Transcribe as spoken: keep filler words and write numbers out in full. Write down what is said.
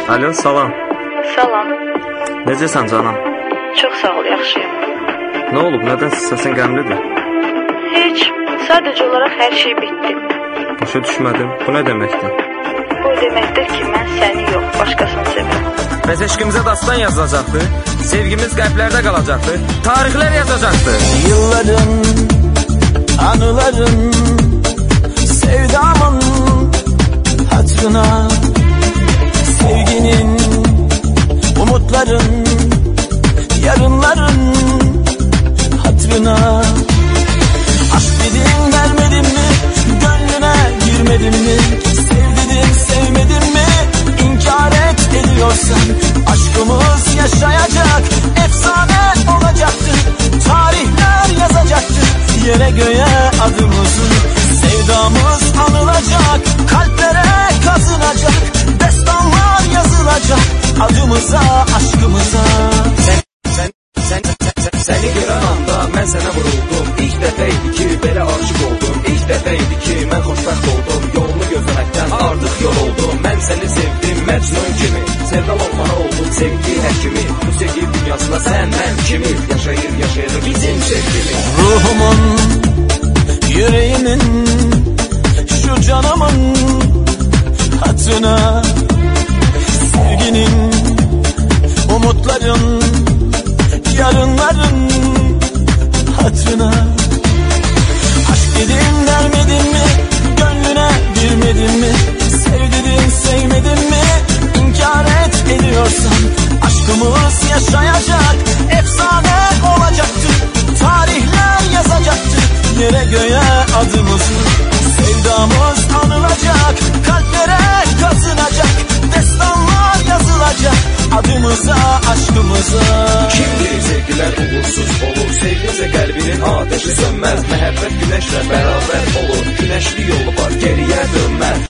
Alo, salam. Salam. Necəsən canım? Çox sağ ol, yaxşıyım. Nə olub, nədən səsin qəmlidir? Heç, sadəcə olaraq hər şey bitdi. Başa düşmədim, bu nə deməkdir? Bu deməkdir ki, mən səni yox, başqasını sevirəm. Bəs eşqimizə dastan yazılacaqdır, sevgimiz qəlblərdə qalacaqdır, tarixlər yazacaqdır. Yılların, anıların, sevdamın hatırına, sevginin, umutların, yarınların hatırına. Aşk dedin vermedin mi, gönlüne girmedin mi, sevdin sevmedin mi, inkar et ediyorsan, aşkımız yaşayacak, efsane olacaktı, tarihler yazacaktı, yere göğe adımızı, sevdamız anılacak, kalplere kazınacak, destanlar yazılacak, adımıza, aşkımıza. Sen, sen, sen, sen, seni gören anda mən sənə vuruldum. İlk dəfə idi ki, belə aşık oldum. İlk dəfə idi ki, mən xoşbəxt oldum. Yolunu gözləməkdən artıq yol oldum. Mən səni sevdim Məcnun kimi, sevdal olmana oldum sevgi həkimi. Bu sevgi dünyasında sən mən kimi, yaşayır yaşayır bizim sevgimiz. Ruhumun, yüreğimin, şu canımın hatırına, sevginin, umutların, yarınların hatırına. Aşk dedin vermedin mi, gönlüne girmedin mi, sevdin sevmedin mi, inkar et ediyorsan, aşkımız yaşayacak, efsane olacaktı, tarihler yazacaktı, yere göğe adımızı, sevdamız anılacak, kalplere kazınacak, destanlar yazılacak, adımıza, aşkımıza. Kim bilir sevgilər uğursuz olur, sevginsə qəlbinin ateşi sönməz, məhəbbət günəşlə bərabər olur, günəşli yolu var, geriyə dönməz.